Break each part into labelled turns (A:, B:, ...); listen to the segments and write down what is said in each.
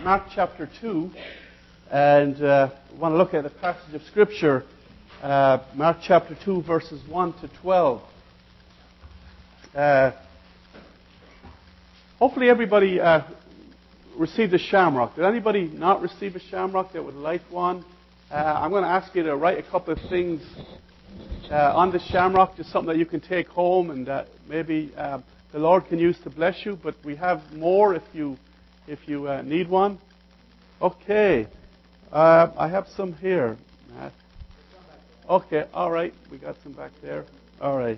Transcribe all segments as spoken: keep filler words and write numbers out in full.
A: Mark chapter two, and uh, want to look at a passage of Scripture, uh, Mark chapter two, verses one to twelve. Uh, hopefully everybody uh, received a shamrock. Did anybody not receive a shamrock that would like one? Uh, I'm going to ask you to write a couple of things uh, on the shamrock, just something that you can take home and that maybe uh, the Lord can use to bless you. But we have more if you if you uh, need one. Okay, uh, I have some here, Matt. Okay, all right, we got some back there. All right.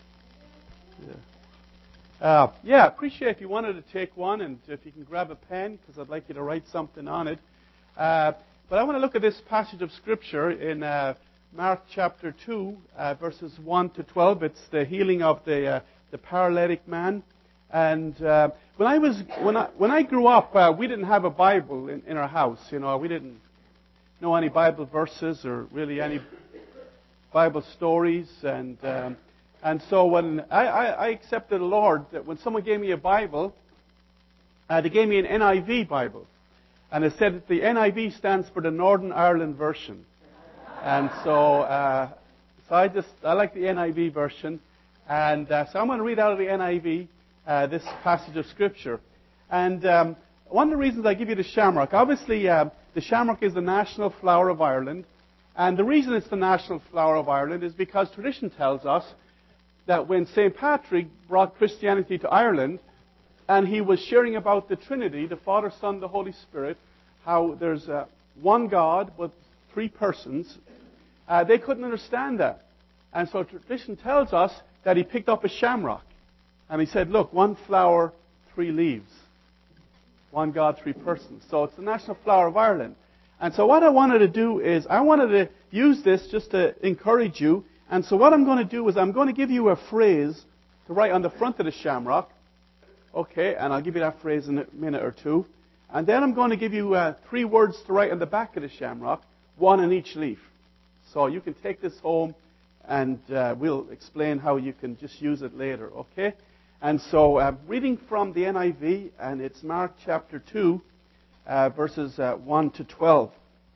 A: Yeah. Uh, yeah, appreciate if you wanted to take one, and if you can grab a pen, because I'd like you to write something on it. Uh, but I want to look at this passage of Scripture in uh, Mark chapter two, uh, verses one to twelve. It's the healing of the uh, the paralytic man. And uh, when I was when I when I grew up, uh, we didn't have a Bible in, in our house. You know, we didn't know any Bible verses or really any Bible stories. And um, and so when I, I, I accepted the Lord, that when someone gave me a Bible, uh, they gave me an N I V Bible. And it said that the N I V stands for the Northern Ireland version. And so, uh, so I just, I like the N I V version. And uh, so I'm going to read out of the N I V uh, this passage of Scripture. And um, one of the reasons I give you the shamrock, obviously uh, the shamrock is the national flower of Ireland. And the reason it's the national flower of Ireland is because tradition tells us that when Saint Patrick brought Christianity to Ireland, and he was sharing about the Trinity, the Father, Son, the Holy Spirit, how there's uh, one God with three persons, uh, they couldn't understand that. And so tradition tells us that he picked up a shamrock. And he said, look, one flower, three leaves. One God, three persons. So it's the national flower of Ireland. And so what I wanted to do is, I wanted to use this just to encourage you. And so what I'm going to do is, I'm going to give you a phrase to write on the front of the shamrock. Okay, and I'll give you that phrase in a minute or two. And then I'm going to give you uh, three words to write on the back of the shamrock, one in each leaf. So you can take this home, and uh, we'll explain how you can just use it later, okay? And so, uh, reading from the N I V, and it's Mark chapter two, uh, verses uh, one to twelve.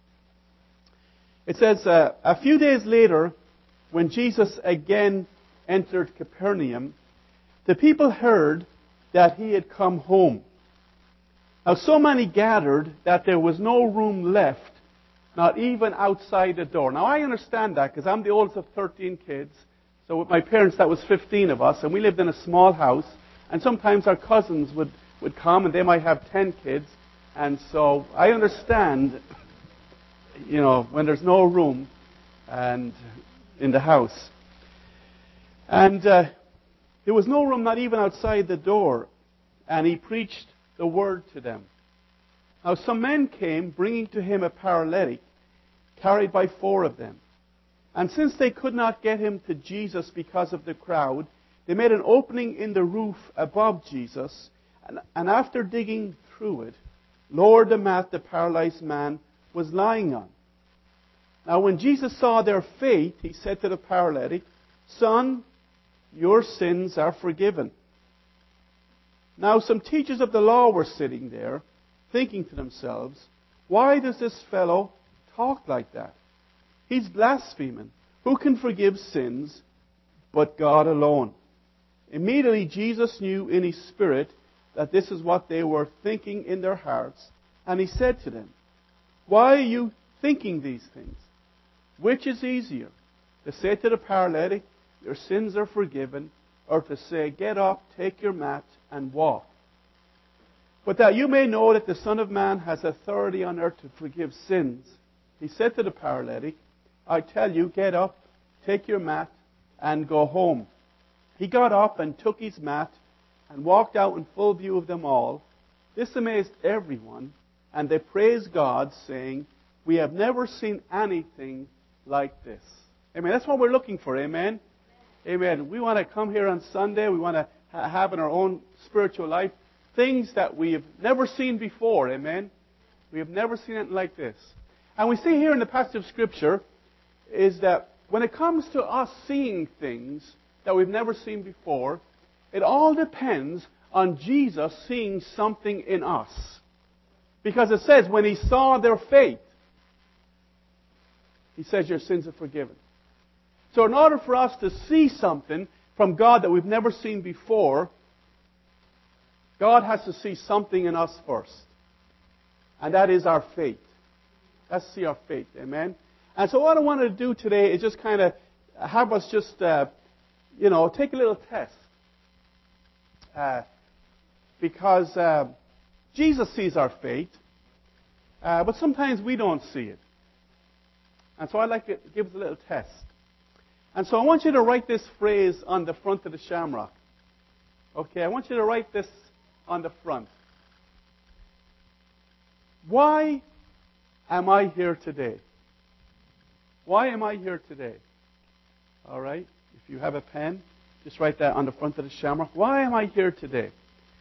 A: It says, uh, a few days later, when Jesus again entered Capernaum, the people heard that he had come home. Now so many gathered that there was no room left, not even outside the door. Now I understand that, because I'm the oldest of thirteen kids. So with my parents, that was fifteen of us, and we lived in a small house. And sometimes our cousins would, would come, and they might have ten kids. And so I understand, you know, when there's no room and in the house. And uh, there was no room, not even outside the door. And he preached the word to them. Now some men came, bringing to him a paralytic, carried by four of them. And since they could not get him to Jesus because of the crowd, they made an opening in the roof above Jesus, and, and after digging through it, lowered the mat the paralyzed man was lying on. Now when Jesus saw their faith, he said to the paralytic, "Son, your sins are forgiven." Now some teachers of the law were sitting there, thinking to themselves, "Why does this fellow talk like that? He's blaspheming. Who can forgive sins but God alone?" Immediately Jesus knew in his spirit that this is what they were thinking in their hearts. And he said to them, "Why are you thinking these things? Which is easier, to say to the paralytic, 'Your sins are forgiven,' or to say, 'Get up, take your mat, and walk'? But that you may know that the Son of Man has authority on earth to forgive sins," he said to the paralytic, "I tell you, get up, take your mat, and go home." He got up and took his mat and walked out in full view of them all. This amazed everyone, and they praised God, saying, "We have never seen anything like this." Amen. That's what we're looking for. Amen. Amen. We want to come here on Sunday. We want to ha- have in our own spiritual life things that we have never seen before. Amen. We have never seen anything like this. And we see here in the passage of Scripture is that when it comes to us seeing things that we've never seen before, it all depends on Jesus seeing something in us. Because it says, when he saw their faith, he says, your sins are forgiven. So in order for us to see something from God that we've never seen before, God has to see something in us first. And that is our faith. Let's see our faith. Amen? And so what I wanted to do today is just kind of have us just, uh, you know, take a little test. Uh, because uh, Jesus sees our faith, uh, but sometimes we don't see it. And so I'd like to give us a little test. And so I want you to write this phrase on the front of the shamrock. Okay, I want you to write this on the front. Why am I here today? Why am I here today? All right, if you have a pen, just write that on the front of the shamrock. Why am I here today?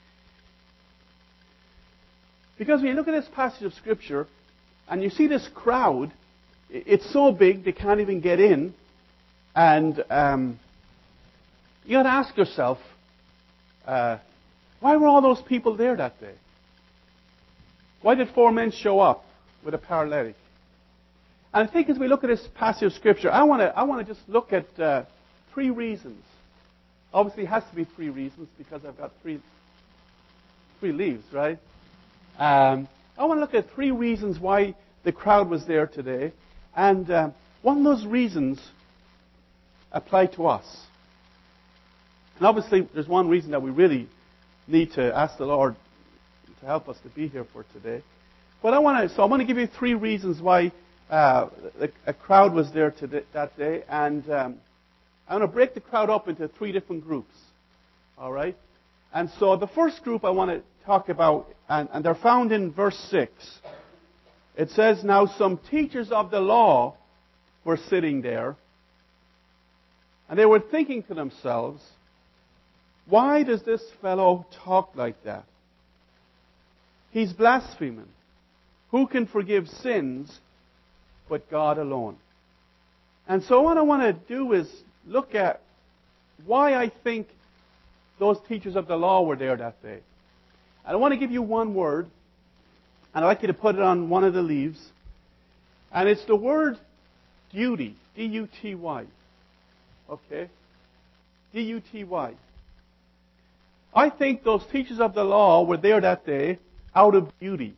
A: Because when you look at this passage of Scripture, and you see this crowd, it's so big they can't even get in. And um, you got to ask yourself, uh, why were all those people there that day? Why did four men show up with a paralytic? And I think as we look at this passage of Scripture, I want to I want to just look at uh, three reasons. Obviously, it has to be three reasons because I've got three three leaves, right? Um, I want to look at three reasons why the crowd was there today, and uh, one of those reasons apply to us. And obviously, there's one reason that we really need to ask the Lord to help us to be here for today. But I want to, so I want to give you three reasons why uh, a, a crowd was there today, that day, and um, I'm going to break the crowd up into three different groups. All right? And so the first group I want to talk about, and, and they're found in verse six. It says, now some teachers of the law were sitting there, and they were thinking to themselves, why does this fellow talk like that? He's blaspheming. Who can forgive sins but God alone? And so what I want to do is look at why I think those teachers of the law were there that day. And I want to give you one word, and I'd like you to put it on one of the leaves. And it's the word duty. D U T Y. Okay? D U T Y. I think those teachers of the law were there that day out of duty.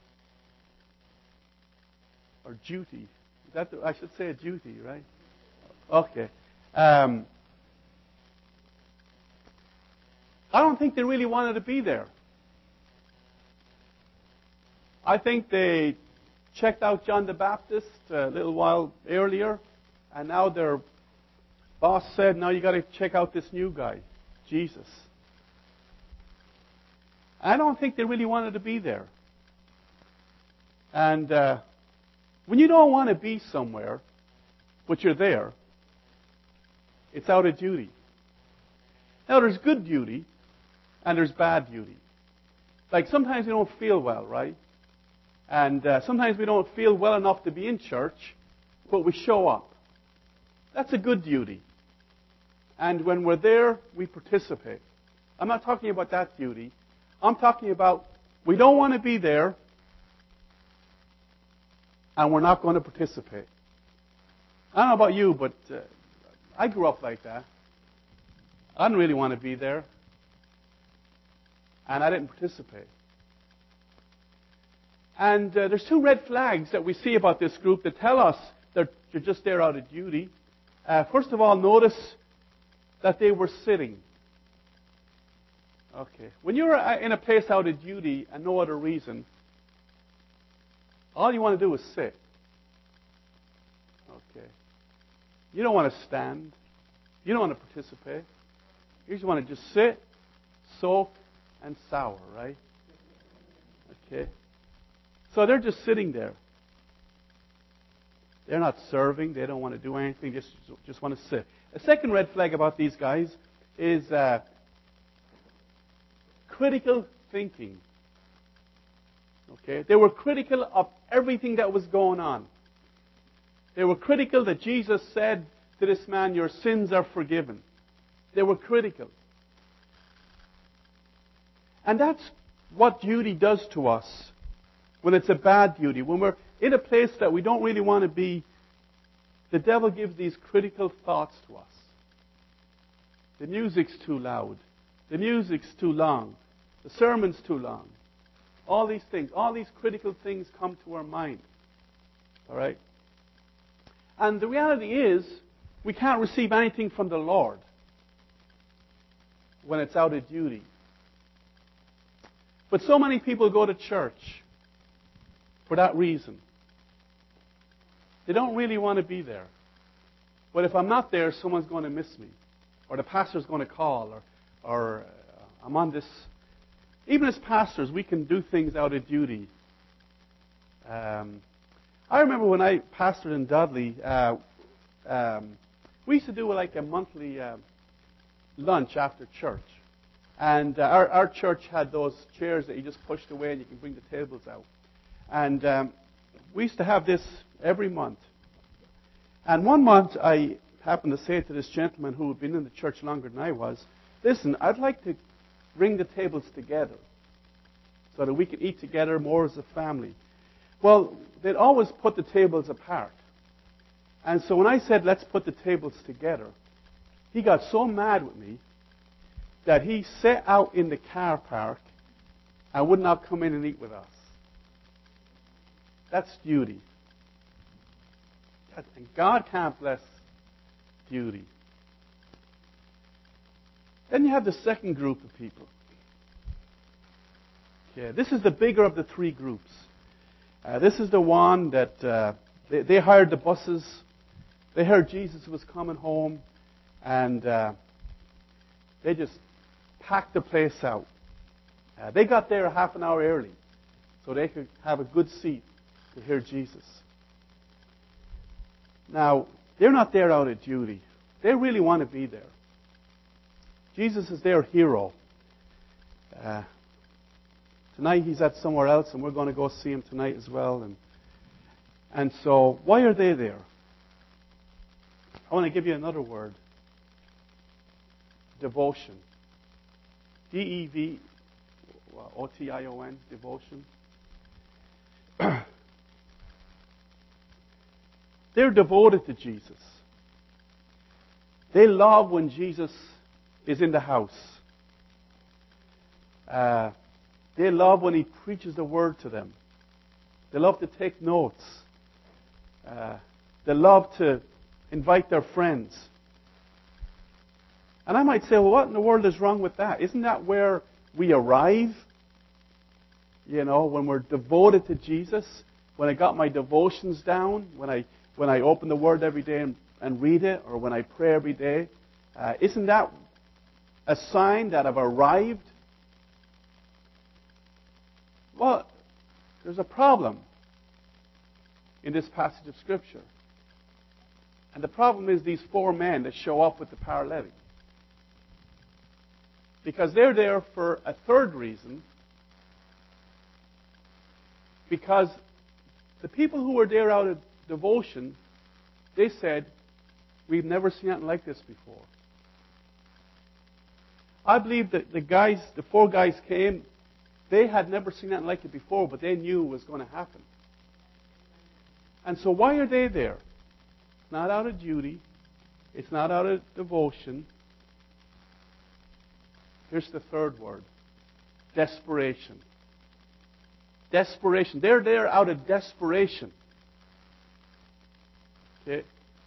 A: Or duty. Is that the, I should say a duty, right? Okay. Um, I don't think they really wanted to be there. I think they checked out John the Baptist a little while earlier, and now their boss said, now you got to check out this new guy, Jesus. I don't think they really wanted to be there. And uh, when you don't want to be somewhere, but you're there, it's out of duty. Now there's good duty, and there's bad duty. Like sometimes we don't feel well, right? And uh, sometimes we don't feel well enough to be in church, but we show up. That's a good duty. And when we're there, we participate. I'm not talking about that duty. I'm talking about we don't want to be there, and we're not going to participate. I don't know about you, but uh, I grew up like that. I didn't really want to be there, and I didn't participate. And uh, there's two red flags that we see about this group that tell us that you're just there out of duty. Uh, first of all, notice that they were sitting. Okay. When you're in a place out of duty and no other reason, all you want to do is sit. Okay. You don't want to stand. You don't want to participate. You just want to just sit, soak, and sour, right? Okay. So they're just sitting there. They're not serving. They don't want to do anything. Just just want to sit. A second red flag about these guys is uh, critical thinking. Okay, they were critical of everything that was going on. They were critical that Jesus said to this man, "Your sins are forgiven." They were critical, and that's what duty does to us when it's a bad duty, when we're in a place that we don't really want to be, the devil gives these critical thoughts to us. The music's too loud. The music's too long. The sermon's too long. All these things, all these critical things come to our mind. All right? And the reality is, we can't receive anything from the Lord when it's out of duty. But so many people go to church for that reason. They don't really want to be there. But if I'm not there, someone's going to miss me. Or the pastor's going to call. Or, or uh, I'm on this. Even as pastors, we can do things out of duty. Um, I remember when I pastored in Dudley, uh, um, we used to do like a monthly uh, lunch after church. And uh, our, our church had those chairs that you just pushed away and you can bring the tables out. And um, we used to have this every month. And one month I happened to say to this gentleman who had been in the church longer than I was, listen, I'd like to bring the tables together so that we could eat together more as a family. Well, they'd always put the tables apart. And so when I said, let's put the tables together, he got so mad with me that he set out in the car park and would not come in and eat with us. That's duty. And God can't bless duty. Then you have the second group of people. Okay, this is the bigger of the three groups. Uh, this is the one that uh, they, they hired the buses. They heard Jesus was coming home, and uh, they just packed the place out. Uh, they got there a half an hour early so they could have a good seat to hear Jesus. Now, they're not there out of duty. They really want to be there. Jesus is their hero. Uh, tonight he's at somewhere else, and we're going to go see him tonight as well. And, and so, why are they there? I want to give you another word. Devotion. D E V O T I O N, devotion. They're devoted to Jesus. They love when Jesus is in the house. Uh, they love when he preaches the word to them. They love to take notes. Uh, they love to invite their friends. And I might say, well, what in the world is wrong with that? Isn't that where we arrive? You know, when we're devoted to Jesus, when I got my devotions down, when I when I open the Word every day and, and read it, or when I pray every day, uh, isn't that a sign that I've arrived? Well, there's a problem in this passage of Scripture. And the problem is these four men that show up with the paralytic. Because they're there for a third reason. Because the people who were there out of devotion, they said, we've never seen anything like this before. I believe that the guys, the four guys came, they had never seen anything like it before, but they knew it was going to happen. And so why are they there? It's not out of duty. It's not out of devotion. Here's the third word. Desperation. Desperation. They're there out of desperation. Okay?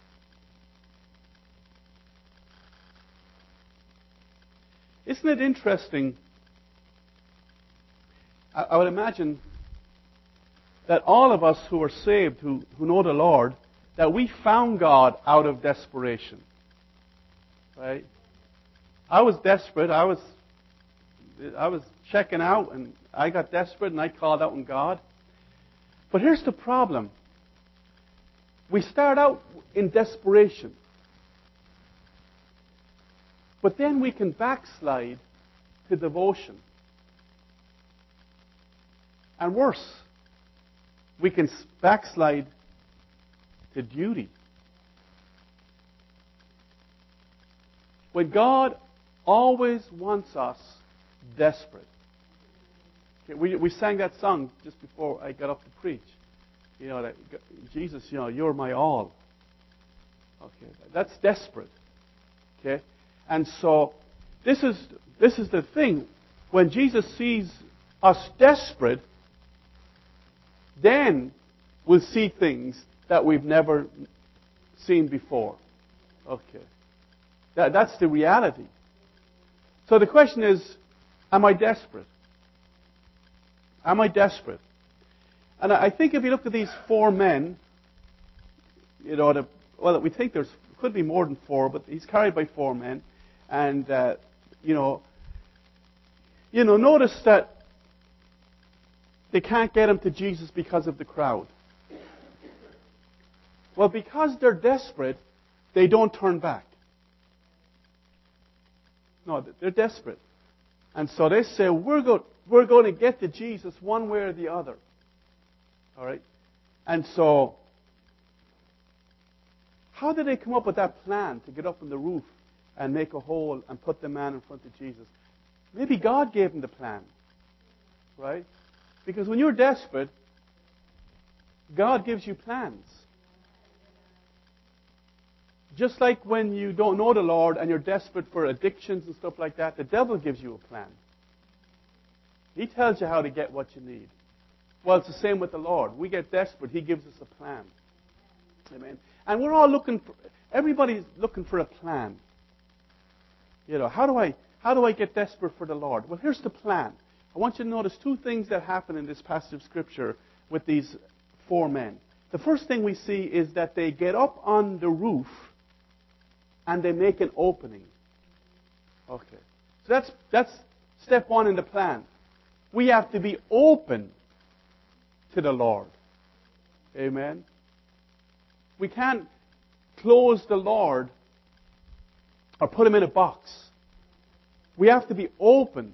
A: Isn't it interesting? I, I would imagine that all of us who are saved, who, who know the Lord, that we found God out of desperation. Right? I was desperate. I was, I was checking out, and I got desperate, and I called out on God. But here's the problem. We start out in desperation. But then we can backslide to devotion. And worse, we can backslide to duty. When God always wants us desperate. Okay, we, we sang that song just before I got up to preach. You know, that Jesus, you know, you're my all. Okay, that's desperate. Okay, and so this is this is the thing. When Jesus sees us desperate, then we'll see things that we've never seen before. Okay, that, that's the reality. So the question is, am I desperate? Am I desperate? And I think if you look at these four men, you know, the, well, we think there's could be more than four, but he's carried by four men, and uh, you know, you know, notice that they can't get him to Jesus because of the crowd. Well, because they're desperate, they don't turn back. No, they're desperate, and so they say, "We're go- we're going to get to Jesus one way or the other." All right, and so. How did they come up with that plan to get up on the roof and make a hole and put the man in front of Jesus? Maybe God gave them the plan, right? Because when you're desperate, God gives you plans. Just like when you don't know the Lord and you're desperate for addictions and stuff like that, the devil gives you a plan. He tells you how to get what you need. Well, it's the same with the Lord. We get desperate, He gives us a plan. Amen. And we're all looking for, everybody's looking for a plan. You know, how do I, how do I get desperate for the Lord? Well, here's the plan. I want you to notice two things that happen in this passage of Scripture with these four men. The first thing we see is that they get up on the roof and they make an opening. Okay. So that's, that's step one in the plan. We have to be open to the Lord. Amen. We can't close the Lord or put Him in a box. We have to be open.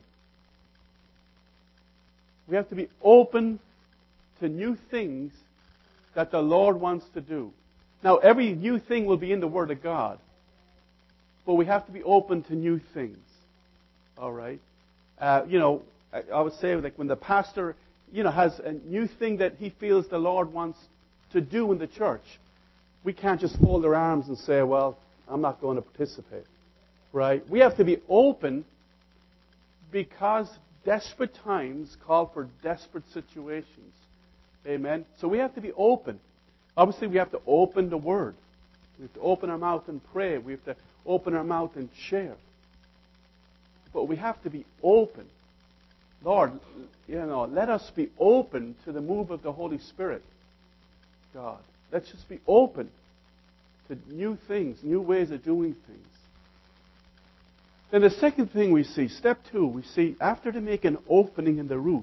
A: We have to be open to new things that the Lord wants to do. Now, every new thing will be in the Word of God. But we have to be open to new things. All right? Uh, you know, I, I would say like when the pastor, you know, has a new thing that he feels the Lord wants to do in the church, we can't just fold our arms and say, well, I'm not going to participate. Right? We have to be open because desperate times call for desperate situations. Amen? So we have to be open. Obviously, we have to open the Word. We have to open our mouth and pray. We have to open our mouth and share. But we have to be open. Lord, you know, let us be open to the move of the Holy Spirit. God. Let's just be open to new things, new ways of doing things. Then the second thing we see, step two, we see after they make an opening in the roof,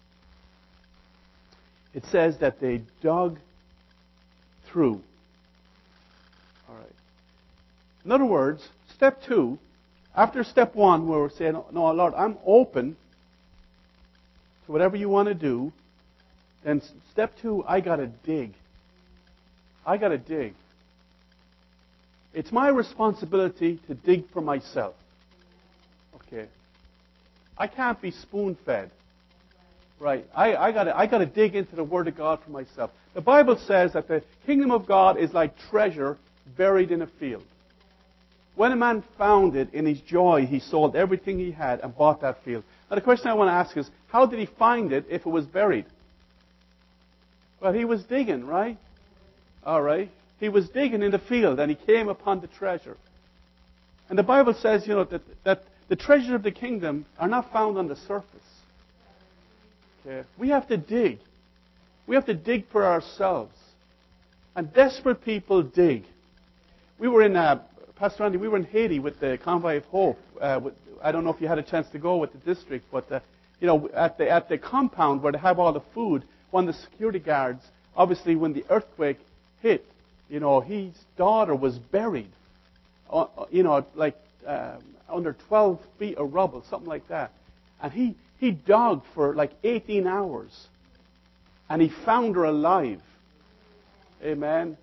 A: it says that they dug through. All right. In other words, step two, after step one, where we're saying, no, Lord, I'm open to whatever you want to do, then step two, I got to dig. I got to dig. It's my responsibility to dig for myself. Okay. I can't be spoon-fed. Right. I, I got I got to dig into the Word of God for myself. The Bible says that the kingdom of God is like treasure buried in a field. When a man found it, in his joy, he sold everything he had and bought that field. Now the question I want to ask is, how did he find it if it was buried? Well, he was digging, right? All right. He was digging in the field and he came upon the treasure. And the Bible says, you know, that, that the treasure of the kingdom are not found on the surface. Okay. We have to dig. We have to dig for ourselves. And desperate people dig. We were in, uh, Pastor Andy, we were in Haiti with the Convoy of Hope. Uh, with, I don't know if you had a chance to go with the district, but uh, you know, at the at the compound where they have all the food, one of the security guards, obviously when the earthquake hit, you know, his daughter was buried, uh, you know, like uh, under twelve feet of rubble, something like that. And he, he dug for like eighteen hours. And he found her alive. Amen.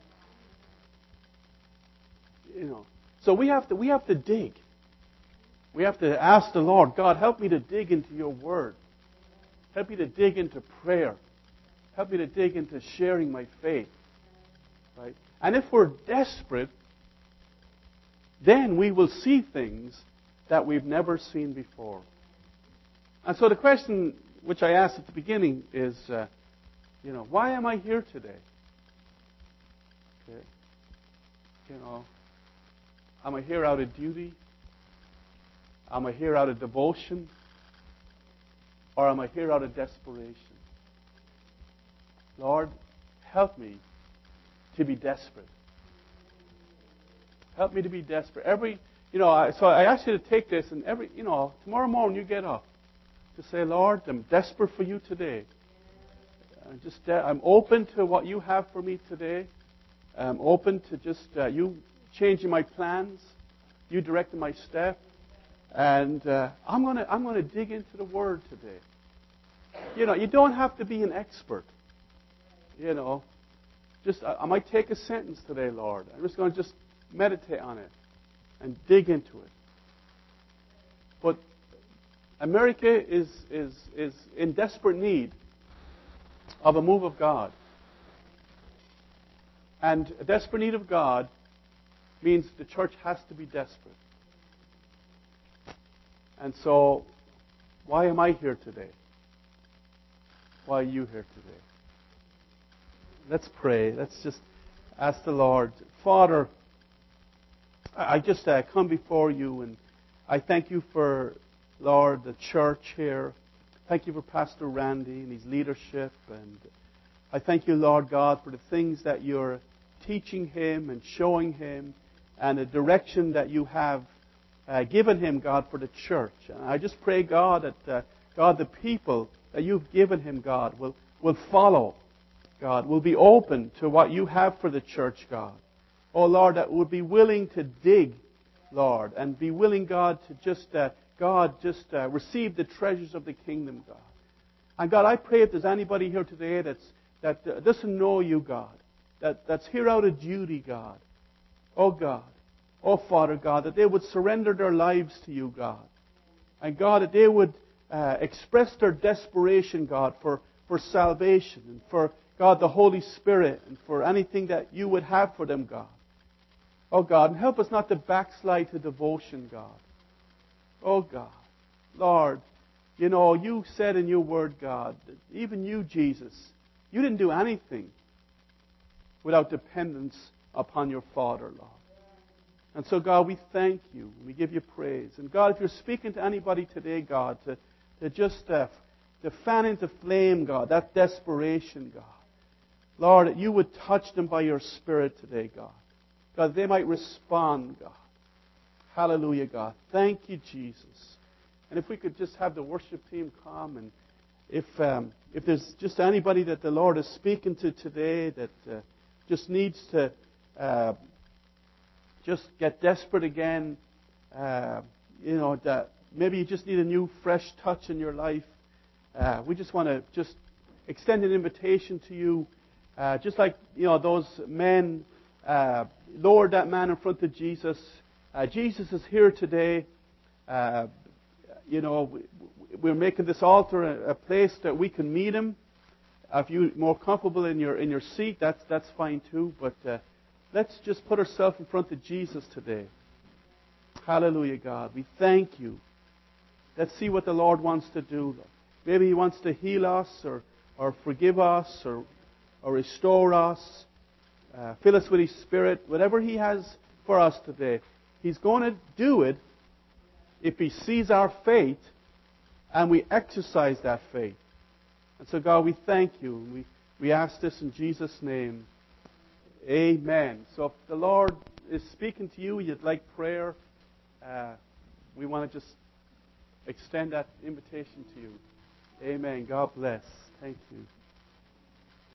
A: You know, so we have to we have to dig. We have to ask the Lord, God, help me to dig into your Word. Help me to dig into prayer. Help me to dig into sharing my faith. Right? And if we're desperate, then we will see things that we've never seen before. And so the question which I asked at the beginning is, uh, you know, why am I here today? Okay. You know, am I here out of duty? Am I here out of devotion? Or am I here out of desperation? Lord, help me to be desperate. Help me to be desperate. Every, you know, I, so I ask you to take this and every, you know, tomorrow morning you get up to say, Lord, I'm desperate for you today. I'm just, de- I'm open to what you have for me today. I'm open to just uh, you changing my plans, you directing my step, and uh, I'm gonna, I'm gonna dig into the Word today. You know, you don't have to be an expert. You know, just I, I might take a sentence today, Lord. I'm just going to just meditate on it and dig into it. But America is is is in desperate need of a move of God. And a desperate need of God means the church has to be desperate. And so, why am I here today? Why are you here today? Let's pray. Let's just ask the Lord. Father, I just uh, come before you and I thank you for, Lord, the church here. Thank you for Pastor Randy and his leadership. And I thank you, Lord God, for the things that you're teaching him and showing him and the direction that you have uh, given him, God, for the church. And I just pray, God, that, uh, God, the people that you've given him, God, will, will follow, God, will be open to what you have for the church, God. Oh, Lord, that would be willing to dig, Lord, and be willing, God, to just, uh, God, just uh, receive the treasures of the kingdom, God. And God, I pray if there's anybody here today that's, that uh, doesn't know you, God, that, that's here out of duty, God. Oh, God. Oh, Father, God, that they would surrender their lives to you, God. And God, that they would uh, express their desperation, God, for, for salvation and for, God, the Holy Spirit and for anything that you would have for them, God. Oh, God, and help us not to backslide to devotion, God. Oh, God. Lord, you know, you said in your word, God, that even you, Jesus, you didn't do anything without dependence upon your Father, Lord. And so, God, we thank you. We give you praise. And, God, if you're speaking to anybody today, God, to, to just uh, to fan into flame, God, that desperation, God. Lord, that you would touch them by your Spirit today, God. God, that they might respond, God. Hallelujah, God. Thank you, Jesus. And if we could just have the worship team come, and if um, if there's just anybody that the Lord is speaking to today that uh, just needs to uh, just get desperate again, uh, you know, that maybe you just need a new, fresh touch in your life. Uh, we just want to just extend an invitation to you, uh, just like you know those men uh, lowered that man in front of Jesus. Uh, Jesus is here today. Uh, you know, we, we're making this altar a, a place that we can meet Him. If you're more comfortable in your in your seat, that's that's fine too. But uh, let's just put ourselves in front of Jesus today. Hallelujah, God. We thank you. Let's see what the Lord wants to do. Maybe He wants to heal us, or or forgive us, or or restore us, uh, fill us with His Spirit. Whatever He has for us today, He's going to do it if He sees our faith and we exercise that faith. And so, God, we thank you. We, we ask this in Jesus' name. Amen. So if the Lord is speaking to you, you'd like prayer, uh, we want to just extend that invitation to you. Amen. God bless. Thank you.